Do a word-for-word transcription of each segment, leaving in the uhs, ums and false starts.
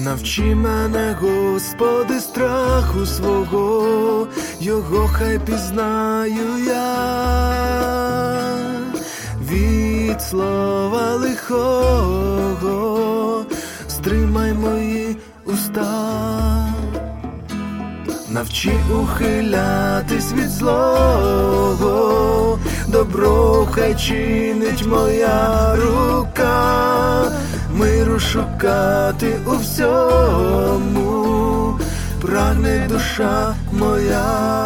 Навчи мене, Господи, страху свого, Його хай пізнаю я. Від слова лихого стримай мої уста. Навчи ухилятись від злого, добро хай чинить моя рука. Миру шукати у всьому прагне душа моя.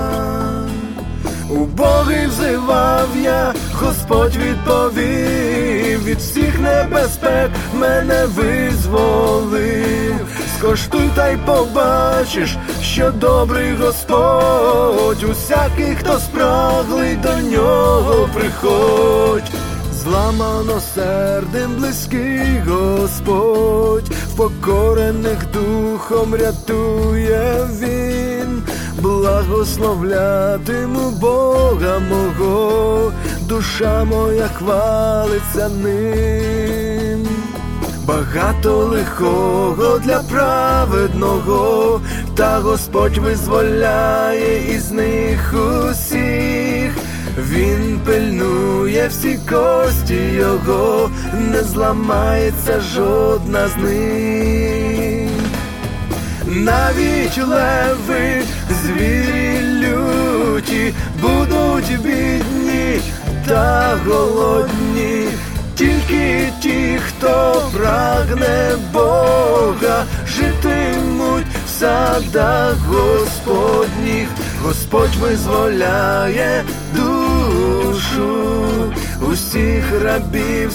Убогий взивав я, Господь відповів, від всіх небезпек мене визволив. Скоштуй та й побачиш, що добрий Господь, усякий, хто спраглий, до нього приходь. Зламано сердем близький Господь, впокорених духом рятує Він. Благословлятиму Бога мого, душа моя хвалиться ним. Багато лихого для праведного, та Господь визволяє із них усіх. Він пильнує всі кості його, не зламається жодна з них. Навіть леви, звірі люті, будуть бідні та голодні. Тільки ті, хто прагне Бога, житимуть в садах Господніх. Господь визволяє душу усіх рабів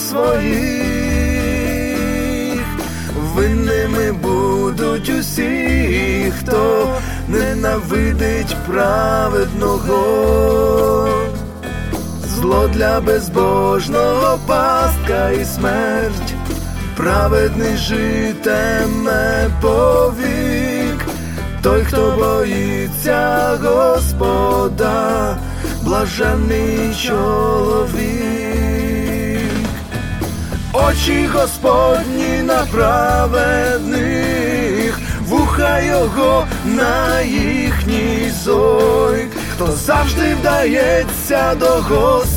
своїх. Винними будуть усі, хто ненавидить праведного. Зло для безбожного пастка і смерть, праведний житиме повік. Той, хто боїться Господа, блаженний чоловік. Очі Господні на праведних, вуха його на їхній зойк. Хто завжди вдається до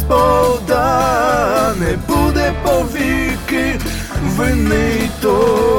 Господа, не буде повіки винний той.